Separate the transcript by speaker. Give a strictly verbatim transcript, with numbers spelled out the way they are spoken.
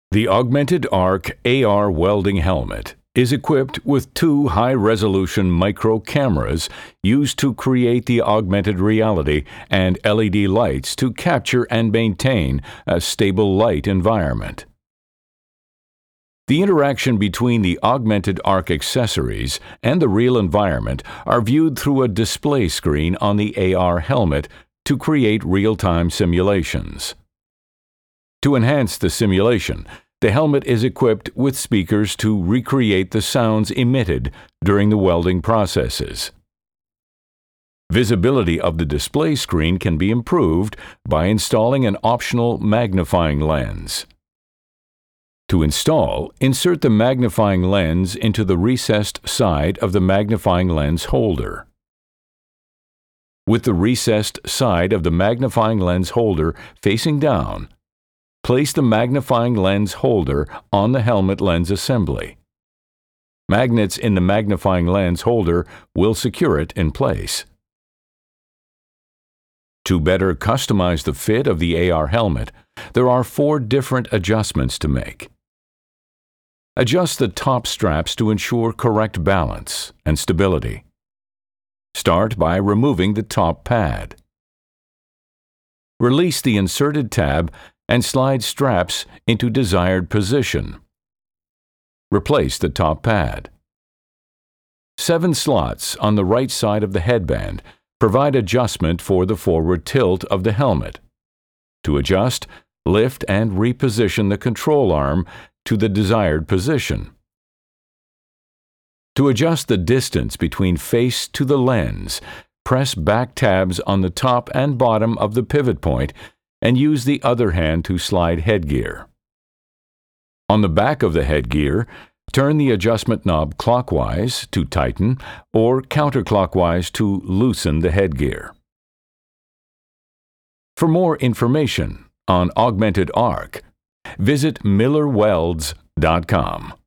Speaker 1: The Augmented Arc A R welding helmet is equipped with two high-resolution micro cameras used to create the augmented reality and L E D lights to capture and maintain a stable light environment. The interaction between the Augmented Arc accessories and the real environment are viewed through a display screen on the A R helmet to create real-time simulations. To enhance the simulation, the helmet is equipped with speakers to recreate the sounds emitted during the welding processes. Visibility of the display screen can be improved by installing an optional magnifying lens. To install, insert the magnifying lens into the recessed side of the magnifying lens holder. With the recessed side of the magnifying lens holder facing down, place the magnifying lens holder on the helmet lens assembly. Magnets in the magnifying lens holder will secure it in place. To better customize the fit of the A R helmet, there are four different adjustments to make. Adjust the top straps to ensure correct balance and stability. Start by removing the top pad. Release the inserted tab and slide straps into desired position. Replace the top pad. Seven slots on the right side of the headband provide adjustment for the forward tilt of the helmet. To adjust, lift and reposition the control arm to the desired position. To adjust the distance between face to the lens, press back tabs on the top and bottom of the pivot point and use the other hand to slide headgear. On the back of the headgear, turn the adjustment knob clockwise to tighten or counterclockwise to loosen the headgear. For more information on Augmented Arc, visit Miller Welds dot com.